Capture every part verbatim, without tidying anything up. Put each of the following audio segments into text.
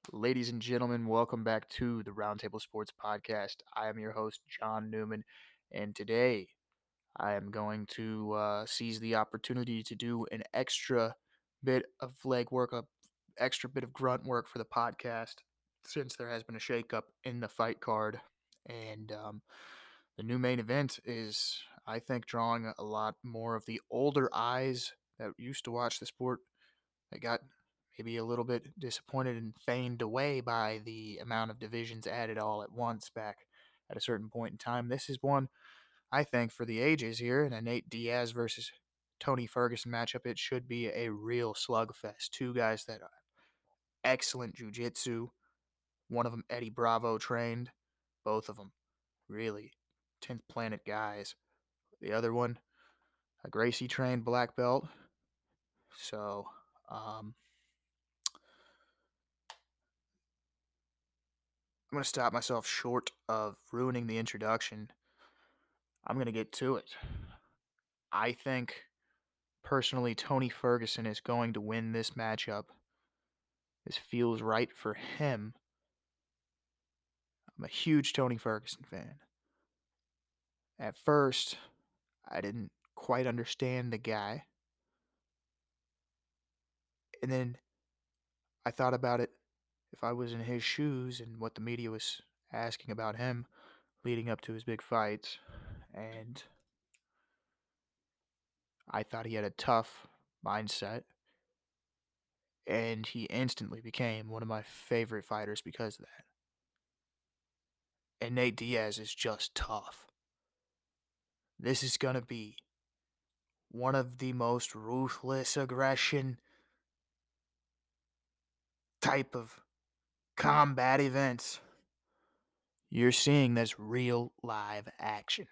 Ladies and gentlemen, welcome back to the Roundtable Sports Podcast. I am your host, John Newman, and today I am going to uh, seize the opportunity to do an extra bit of leg work, a extra bit of grunt work for the podcast, since there has been a shakeup in the fight card, and um, the new main event is, I think, drawing a lot more of the older eyes that used to watch the sport. They got maybe a little bit disappointed and feigned away by the amount of divisions added all at once back at a certain point in time. This is one, I think, for the ages here, in a Nate Diaz versus Tony Ferguson matchup. It should be a real slugfest. Two guys that are excellent jiu-jitsu. One of them, Eddie Bravo, trained. Both of them really tenth planet guys. The other one, a Gracie trained black belt. So, um, I'm going to stop myself short of ruining the introduction. I'm going to get to it. I think, personally, Tony Ferguson is going to win this matchup. This feels right for him. I'm a huge Tony Ferguson fan. At first, I didn't quite understand the guy. And then I thought about it if I was in his shoes and what the media was asking about him leading up to his big fights. And I thought he had a tough mindset. And he instantly became one of my favorite fighters because of that. And Nate Diaz is just tough. This is going to be one of the most ruthless aggression type of combat events you're seeing. This real live action.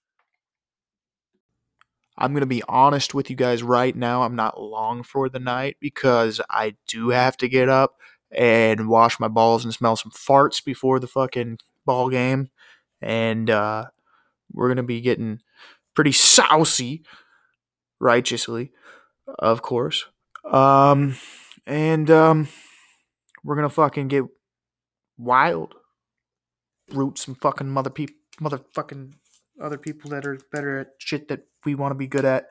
I'm going to be honest with you guys right now. I'm not long for the night because I do have to get up and wash my balls and smell some farts before the fucking ball game. And uh, we're going to be getting pretty sousy, righteously, of course. Um, and um, we're going to fucking get wild. Root some fucking mother people, motherfucking other people that are better at shit that we want to be good at.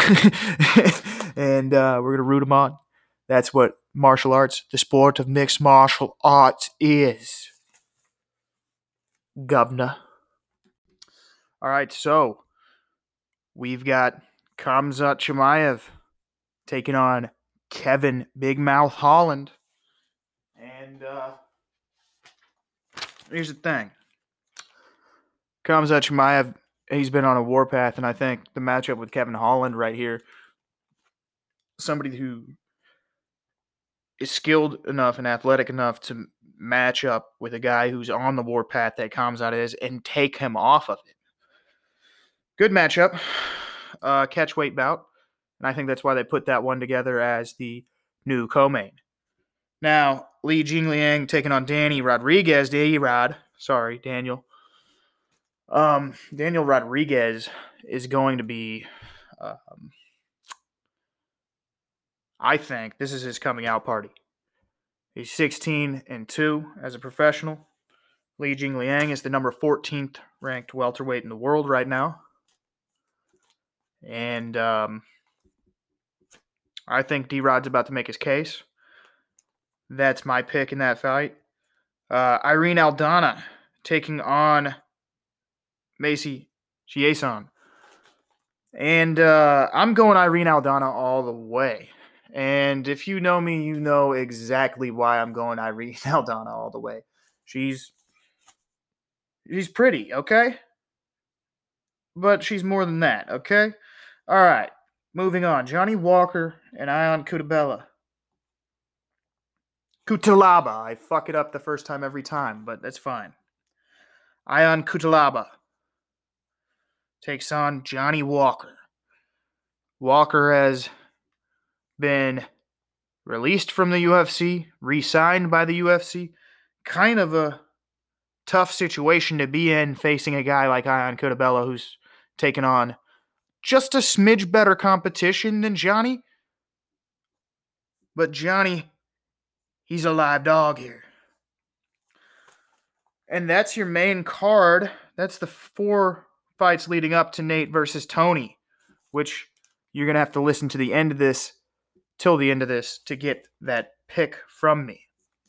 and uh, we're going to root them on. That's what martial arts, the sport of mixed martial arts, is. Governor. All right, so we've got Khamzat Chimaev taking on Kevin Big Mouth Holland. And uh, here's the thing. Khamzat Chimaev, he's been on a warpath, and I think the matchup with Kevin Holland right here, somebody who is skilled enough and athletic enough to match up with a guy who's on the warpath that Khamzat is and take him off of it. Good matchup. Uh, catch weight bout. And I think that's why they put that one together as the new co-main. Now, Li Jingliang taking on Danny Rodriguez. D-Rod. Sorry, Daniel. Um, Daniel Rodriguez is going to be, um, I think, this is his coming out party. He's sixteen and two as a professional. Li Jingliang is the number fourteenth ranked welterweight in the world right now. And um, I think D-Rod's about to make his case. That's my pick in that fight. Uh, Irene Aldana taking on Macy Chiasson. And uh, I'm going Irene Aldana all the way. And if you know me, you know exactly why I'm going Irene Aldana all the way. She's she's pretty, okay? But she's more than that, okay? All right, moving on. Johnny Walker and Ion Cutelaba. Cutelaba. I fuck it up the first time every time, but that's fine. Ion Cutelaba takes on Johnny Walker. Walker has been released from the U F C, re-signed by the U F C. Kind of a tough situation to be in facing a guy like Ion Cutelaba who's taken on just a smidge better competition than Johnny. But Johnny, He's a live dog here. And that's your main card. That's the four fights leading up to Nate versus Tony, which you're going to have to listen to the end of this, till the end of this, to get that pick from me.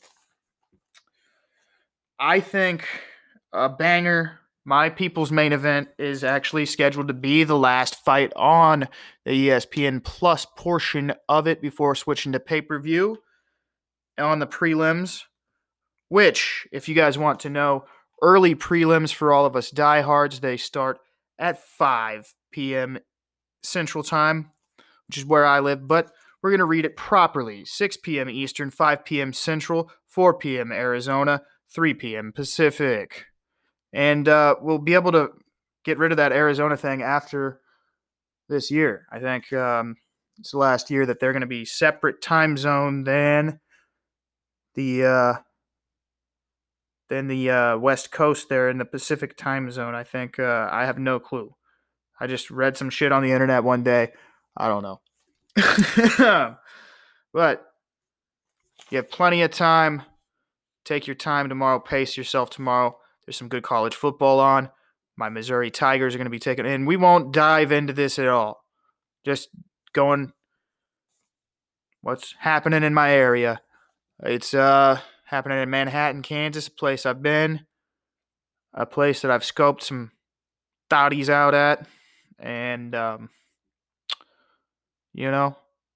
I think a banger. My people's main event is actually scheduled to be the last fight on the E S P N Plus portion of it before switching to pay-per-view on the prelims, which, if you guys want to know, early prelims for all of us diehards, they start at five p.m. Central Time, which is where I live, but we're going to read it properly. six p.m. Eastern, five p.m. Central, four p.m. Arizona, three p.m. Pacific. And uh, we'll be able to get rid of that Arizona thing after this year. I think um, it's the last year that they're going to be separate time zone than the uh, than the uh, West Coast there in the Pacific time zone. I think uh, I have no clue. I just read some shit on the internet one day. I don't know. But you have plenty of time. Take your time tomorrow. Pace yourself tomorrow. There's some good college football on. My Missouri Tigers are going to be taken in. We won't dive into this at all. Just going what's happening in my area. It's uh happening in Manhattan, Kansas, a place I've been, a place that I've scoped some thotties out at, and um, you know,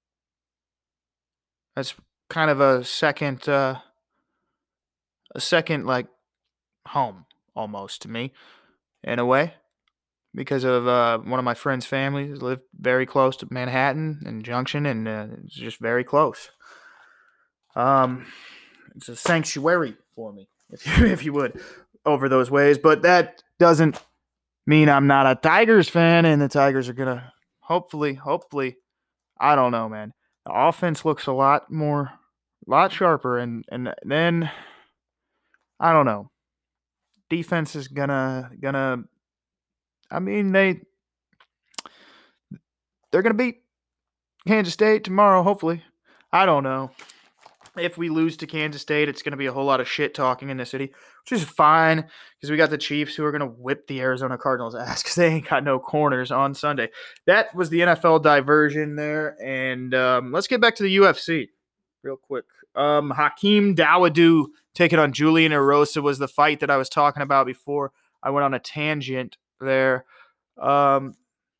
that's kind of a second, uh, a second like home almost to me, in a way, because of uh, one of my friends' families live very close to Manhattan and Junction, and uh, it's just very close. Um, it's a sanctuary for me, if you if you would, over those ways. But that doesn't mean I'm not a Tigers fan, and the Tigers are gonna hopefully, hopefully, I don't know, man. The offense looks a lot more, a lot sharper, and and then I don't know. Defense is gonna gonna. I mean they they're gonna beat Kansas State tomorrow. Hopefully, I don't know. If we lose to Kansas State, it's going to be a whole lot of shit talking in the city, which is fine because we got the Chiefs who are going to whip the Arizona Cardinals' ass because they ain't got no corners on Sunday. That was the N F L diversion there, and um, let's get back to the U F C real quick. Um, Hakeem Dawodu taking on Julian Erosa was the fight that I was talking about before I went on a tangent there. Um,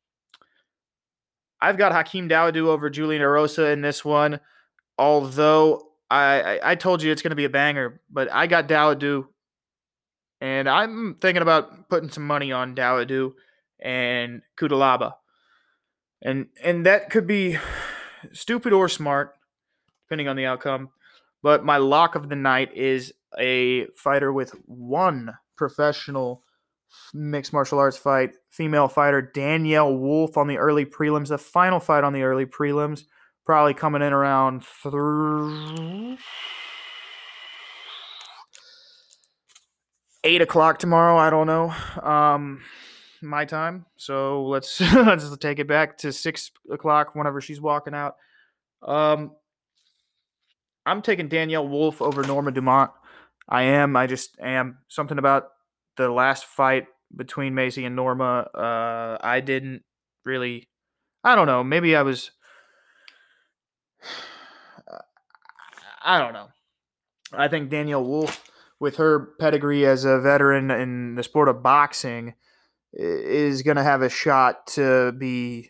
I've got Hakeem Dawodu over Julian Erosa in this one, although I, I, I told you it's going to be a banger, but I got Dawodu, and I'm thinking about putting some money on Dawodu and Kudalaba. And and that could be stupid or smart, depending on the outcome. But my lock of the night is a fighter with one professional mixed martial arts fight, female fighter Danielle Wolf on the early prelims, the final fight on the early prelims. Probably coming in around th- eight o'clock tomorrow. I don't know, um, my time. So let's let's take it back to six o'clock whenever she's walking out. Um, I'm taking Danielle Wolf over Norma Dumont. I am. I just am. Something about the last fight between Macy and Norma. Uh, I didn't really. I don't know. Maybe I was. I don't know. I think Danielle Wolf, with her pedigree as a veteran in the sport of boxing, is going to have a shot to be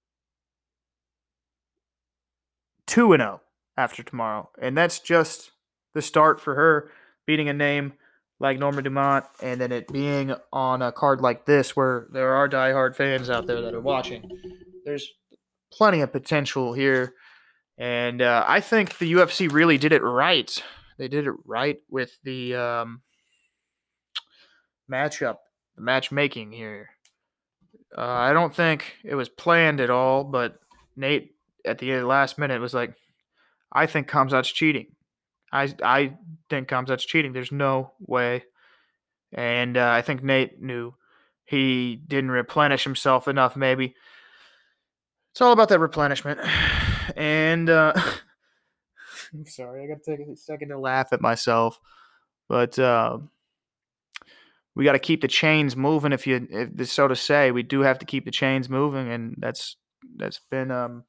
two and oh after tomorrow. And that's just the start for her, beating a name like Norma Dumont, and then it being on a card like this where there are diehard fans out there that are watching. There's plenty of potential here. And uh, I think the U F C really did it right. They did it right with the um, matchup, the matchmaking here. Uh, I don't think it was planned at all, but Nate at the last minute was like, I think Khamzat's cheating. I, I think Khamzat's cheating. There's no way. And uh, I think Nate knew he didn't replenish himself enough, maybe. It's all about that replenishment. And uh, I'm sorry, I gotta take a second to laugh at myself. But uh, we got to keep the chains moving. If you, if so to say, we do have to keep the chains moving, and that's that's been um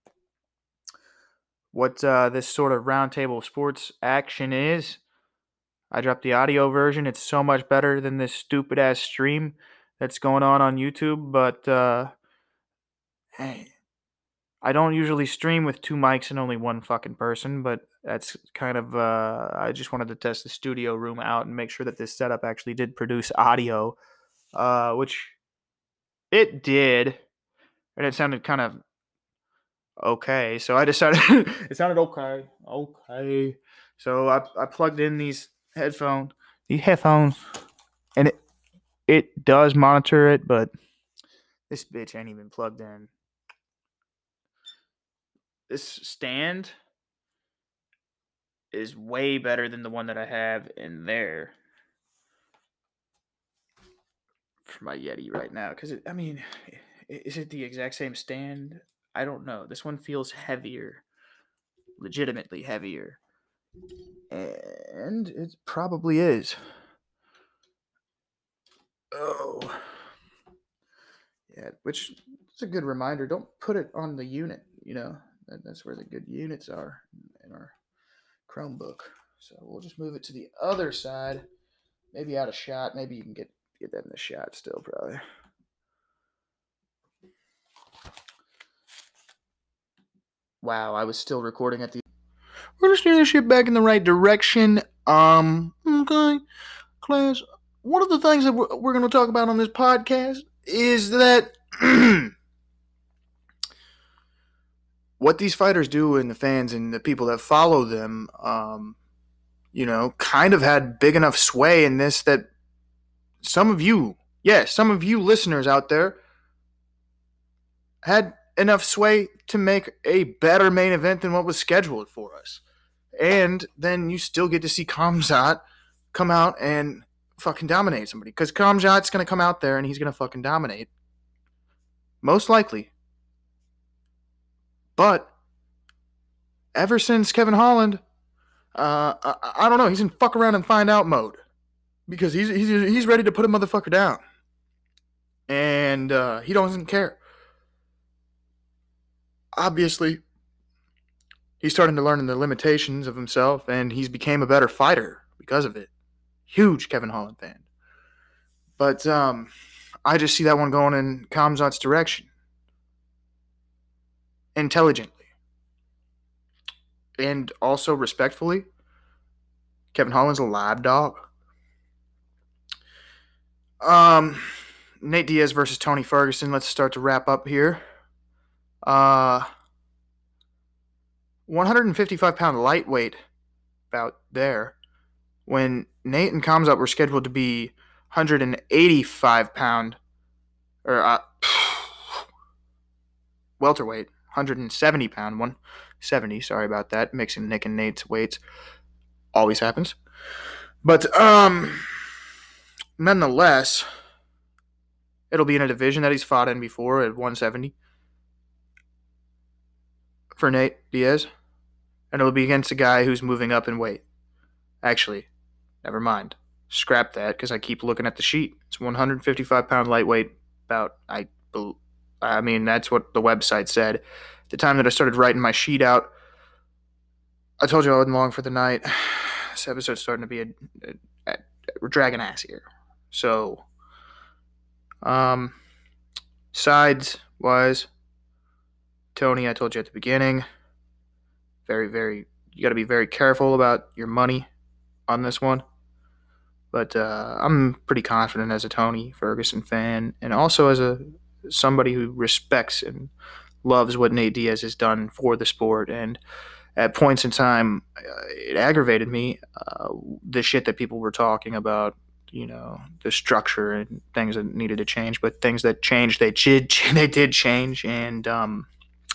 what uh, this sort of roundtable sports action is. I dropped the audio version. It's so much better than this stupid ass stream that's going on on YouTube. But uh, hey, I don't usually stream with two mics and only one fucking person. But that's kind of uh, I just wanted to test the studio room out and make sure that this setup actually did produce audio, uh, which it did, and it sounded kind of okay. So I decided it sounded okay, okay. So I I plugged in these headphones, these headphones, and it it does monitor it, but this bitch ain't even plugged in. This stand is way better than the one that I have in there for my Yeti right now. Because I mean, is it the exact same stand? I don't know. This one feels heavier, legitimately heavier, and it probably is. Oh. Yeah, which is a good reminder. Don't put it on the unit, you know. That, that's where the good units are in our Chromebook. So we'll just move it to the other side. Maybe out of shot. Maybe you can get, get that in the shot still, probably. Wow, I was still recording at the... We're just steering the ship back in the right direction. Um, okay. Class, one of the things that we're, we're going to talk about on this podcast is that what these fighters do and the fans and the people that follow them, um, you know, kind of had big enough sway in this that some of you, yes, some of you listeners out there had enough sway to make a better main event than what was scheduled for us. And then you still get to see Khamzat come out and fucking dominate somebody. Because Khamzat's going to come out there and he's going to fucking dominate. Most likely. But ever since Kevin Holland, uh, I, I don't know, he's in fuck around and find out mode. Because he's he's he's ready to put a motherfucker down. And uh, he doesn't care. Obviously, he's starting to learn the limitations of himself, and he's became a better fighter because of it. Huge Kevin Holland fan. But um, I just see that one going in Khamzat's direction. Intelligently. And also respectfully, Kevin Holland's a lab dog. Um, Nate Diaz versus Tony Ferguson. Let's start to wrap up here. Uh, one fifty-five pound lightweight bout there. When Nate and Khamzat were scheduled to be one eighty-five pound, or uh, welterweight, one seventy pound, one seventy, sorry about that, mixing Nick and Nate's weights, always happens. But, um, nonetheless, it'll be in a division that he's fought in before at one seventy for Nate Diaz, and it'll be against a guy who's moving up in weight. Actually, never mind. Scrap that because I keep looking at the sheet. It's one fifty-five pound lightweight bout. I, I mean, that's what the website said. At the time that I started writing my sheet out, I told you I wasn't long for the night. This episode's starting to be a, a, a we're dragging ass here. So, um, sides wise, Tony, I told you at the beginning, very, very, you got to be very careful about your money on this one. But uh, I'm pretty confident as a Tony Ferguson fan, and also as a somebody who respects and loves what Nate Diaz has done for the sport. And at points in time, uh, it aggravated me, uh, the shit that people were talking about, you know, the structure and things that needed to change. But things that changed, they did, they did change. And um,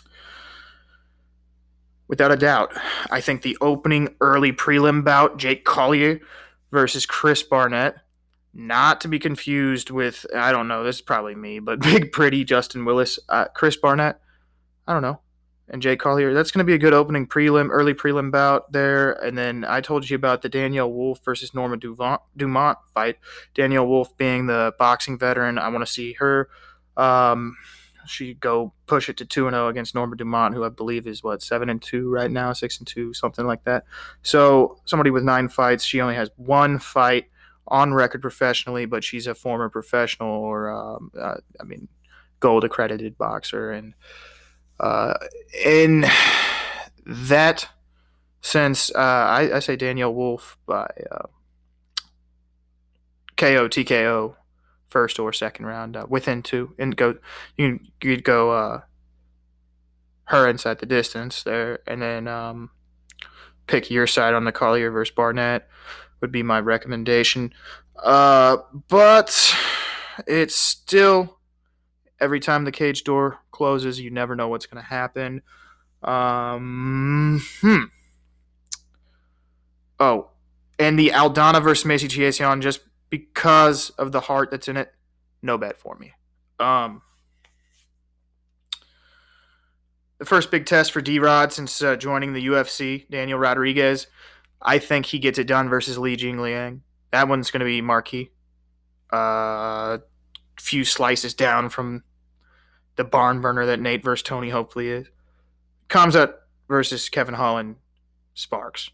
without a doubt, I think the opening early prelim bout, Jake Collier versus Chris Barnett, not to be confused with, I don't know, this is probably me, but Big Pretty Justin Willis. Uh, Chris Barnett, I don't know. and Jake Collier. That's going to be a good opening prelim, early prelim bout there. And then I told you about the Danielle Wolf versus Norma Dumont, Dumont fight. Danielle Wolf being the boxing veteran. I want to see her. Um, she go push it to two and zero against Norma Dumont, who I believe is what seven and two right now, six and two, something like that. So somebody with nine fights. She only has one fight on record professionally, but she's a former professional or um, uh, I mean, gold accredited boxer. And uh, in that sense, uh, I, I say Danielle Wolf by uh, K O, T K O, first or second round, uh, within two, and go you you'd go uh, her inside the distance there, and then um, pick your side on the Collier versus Barnett would be my recommendation. Uh, but it's still, every time the cage door closes, you never know what's going to happen. Um, hmm. Oh, and the Aldana versus Macy Chiasson, just because of the heart that's in it, no bet for me. Um, the first big test for D-Rod since uh, joining the U F C, Daniel Rodriguez. I think he gets it done versus Li Jingliang. That one's going to be marquee. A uh, few slices down from the barn burner that Nate versus Tony hopefully is. Khamzat versus Kevin Holland, sparks.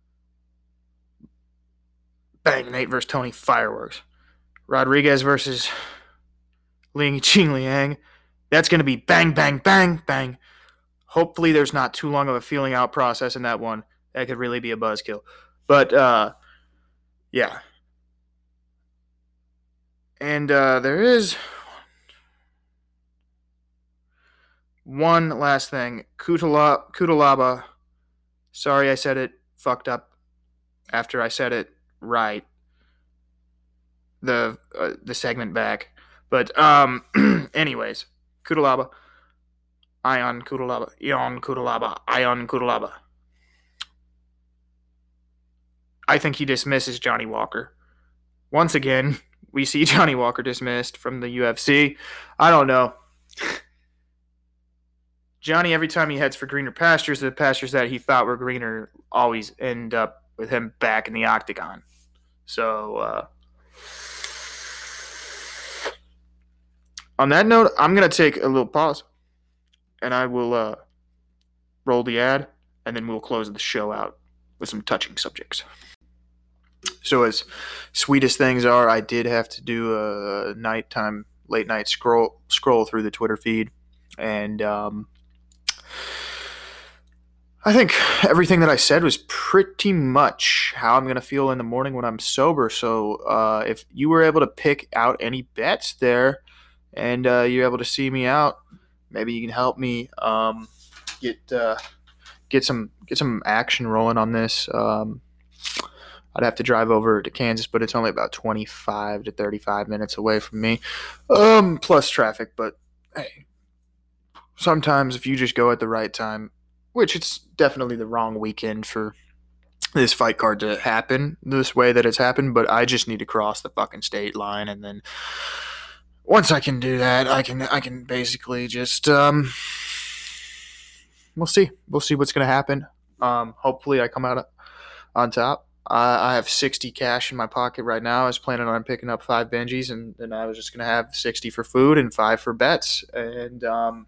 Bang, Nate versus Tony, fireworks. Rodriguez versus Li Jingliang. That's going to be bang, bang, bang, bang. Hopefully there's not too long of a feeling out process in that one. That could really be a buzzkill. But, uh, yeah. And uh, there is one last thing. Kutala- Kutalaba. Sorry I said it fucked up after I said it right. The uh, the segment back. But, um, anyways. Kutalaba. Ion Kutalaba. Ion Kutalaba. Ion Kutalaba. I think he dismisses Johnny Walker. Once again, we see Johnny Walker dismissed from the U F C. I don't know. Johnny, every time he heads for greener pastures, the pastures that he thought were greener always end up with him back in the octagon. So, uh, on that note, I'm going to take a little pause, and I will uh, roll the ad, and then we'll close the show out with some touching subjects. So as sweet as things are, I did have to do a nighttime, late night scroll scroll through the Twitter feed, and um, I think everything that I said was pretty much how I'm going to feel in the morning when I'm sober. So uh, if you were able to pick out any bets there, and uh, you're able to see me out, maybe you can help me um, get uh, get some get some action rolling on this. Um, I'd have to drive over to Kansas, but it's only about twenty-five to thirty-five minutes away from me, um, plus traffic. But hey, sometimes if you just go at the right time, which it's definitely the wrong weekend for this fight card to happen this way that it's happened, but I just need to cross the fucking state line, and then once I can do that, I can I can basically just um, we'll see we'll see what's gonna happen. Um, hopefully, I come out on top. I have sixty cash in my pocket right now. I was planning on picking up five Benjis, and then I was just going to have sixty for food and five for bets. And, um,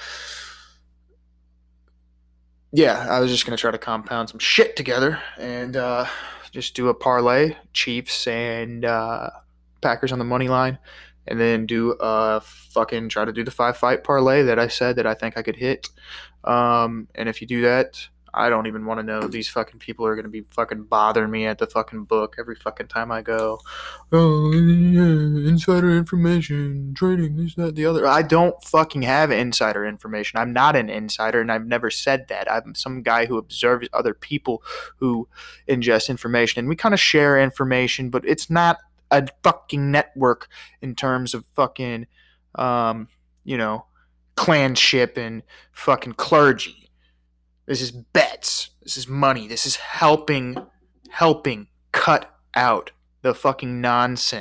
yeah, I was just going to try to compound some shit together and uh, just do a parlay, Chiefs and uh, Packers on the money line, and then do a fucking try to do the five-fight parlay that I said that I think I could hit. Um, and if you do that, I don't even want to know. These fucking people are going to be fucking bothering me at the fucking book every fucking time I go. Oh, yeah, insider information, trading, this, that, the other. I don't fucking have insider information. I'm not an insider, and I've never said that. I'm some guy who observes other people who ingest information, and we kind of share information, but it's not a fucking network in terms of fucking, um, you know, clanship and fucking clergy. This is bets. This is money. This is helping, helping cut out the fucking nonsense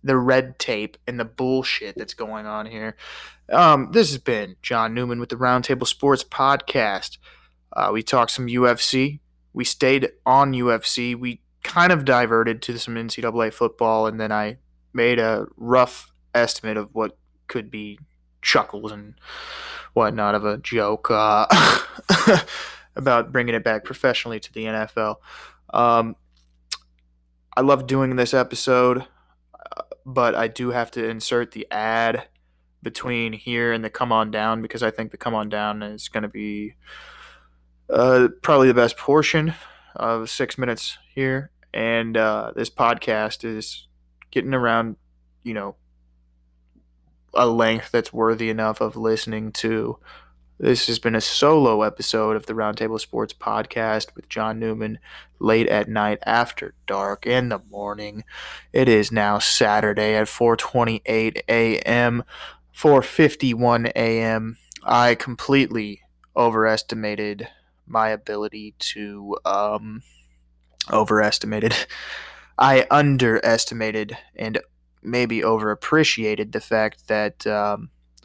the red tape and the bullshit that's going on here. Um, this has been John Newman with the Roundtable Sports Podcast. Uh, we talked some U F C. We stayed on U F C. We kind of diverted to some N C double A football, and then I made a rough estimate of what could be chuckles and whatnot of a joke uh, about bringing it back professionally to the N F L. Um, I love doing this episode, but I do have to insert the ad between here and the Come On Down because I think the Come On Down is going to be uh, probably the best portion of six minutes here. And uh, this podcast is getting around, you know, a length that's worthy enough of listening to. This has been a solo episode of the Roundtable Sports Podcast with John Newman, late at night, after dark, in the morning. It is now Saturday at four twenty-eight a.m., four fifty-one a.m. I completely overestimated my ability to, um, overestimated. I underestimated and maybe overappreciated the fact that, um,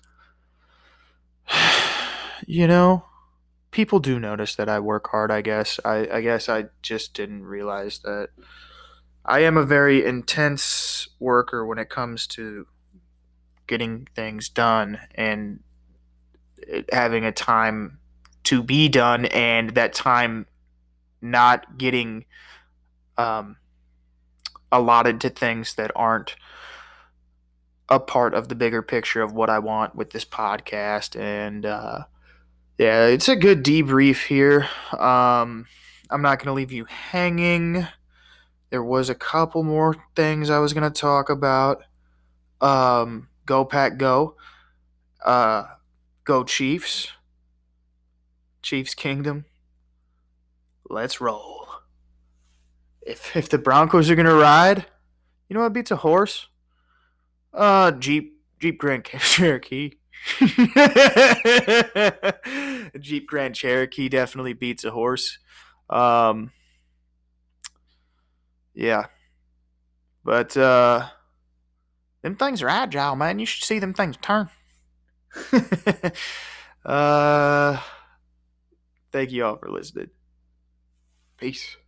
you know, people do notice that I work hard, I guess. I, I guess I just didn't realize that I am a very intense worker when it comes to getting things done and it, having a time to be done, and that time not getting um, allotted to things that aren't a part of the bigger picture of what I want with this podcast. And uh, yeah, it's a good debrief here. Um, I'm not going to leave you hanging. There was a couple more things I was going to talk about. Um, go Pack Go. Uh, go Chiefs. Chiefs Kingdom. Let's roll. If if the Broncos are going to ride, you know what beats a horse? Uh, Jeep Jeep Grand Cherokee. Jeep Grand Cherokee definitely beats a horse. Um, yeah. But uh, them things are agile, man. You should see them things turn. uh, thank you all for listening. Peace.